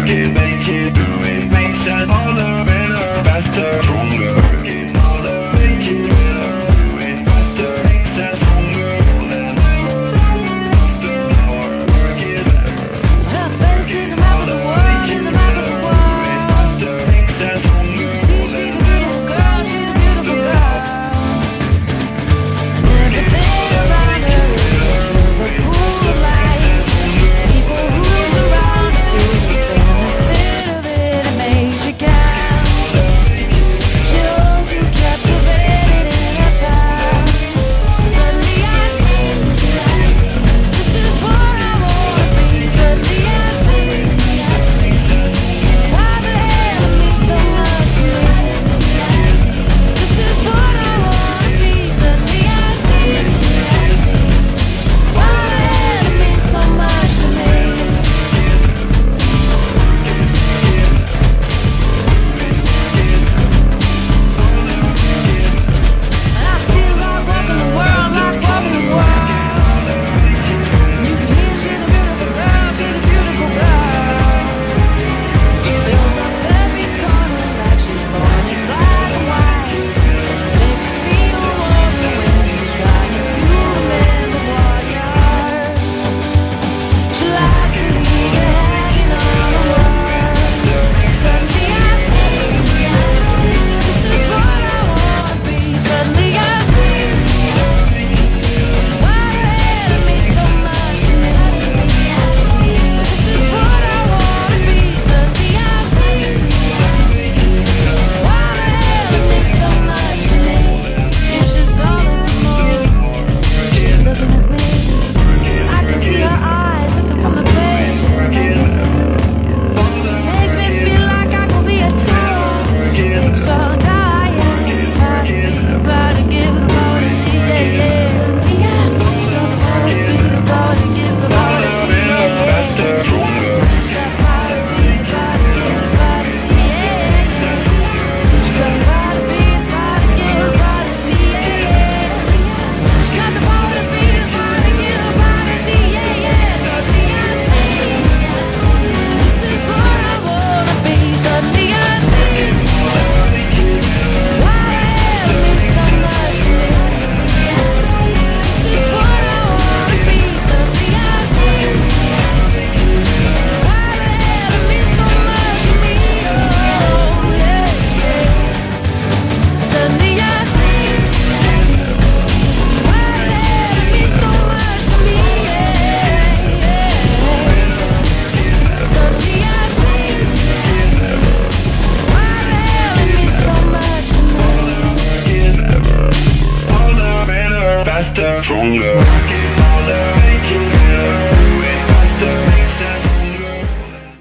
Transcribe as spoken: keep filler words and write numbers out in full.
work it, make it, do it, makes sense. Harder, better, faster, stronger. Work it harder, make it better, do it faster, makes sense. Stronger than ever, after hour. Work it better. Her face is a map of the world, is a map of the world. Faster, makes sense. Stronger. You can see she's a beautiful girl, she's a beautiful girl. And everything around her is a silver pool of light. People who surround her feel the benefit of it, it makes you count. She holds you captivated in her power. Suddenly I see, this is what I wanna be. Suddenly I see, why the hell it means so much to me. This is what I wanna be. Suddenly I see, why the hell it means so much to me. And I feel like walking the world, like walking the world. You can hear she's a beautiful girl, she's a beautiful girl. She fills up every corner like she's born in black and white. Makes you feel warm when you're trying to remember what you are. She likes to leave you hanging on the wall. Suddenly I see, this is what I wanna be. Suddenly I see, why the hell it means so much to me. This is what I wanna be. Suddenly I see, why the hell it means so much to me. And she's talking more, she's looking at me. I can see her eyes looking from the page of the magazine. Makes me feel like I could be a tower. Makes so tired, about to give the ball to see, yeah, yeah. Suddenly I see, about to be the ball to give the ball to see, yeah, yeah. Faster, stronger. About to be the ball to give the ball to see, yeah, yeah. She got the ball to be the ball to give the ball to see, yeah, yeah. She got the ball to be the ball to give the ball to see, yeah, yeah. Suddenly I see, this is what I wanna be. Suddenly I see, why the hell it means so much to me. This is what I wanna be. Suddenly I see, why the hell it means so much to me. Oh, yeah, yeah. Suddenly I see, why the hell it means so much to me. Yeah, yeah. Suddenly I see, why the hell it means so much to me. Harder, better, faster, stronger.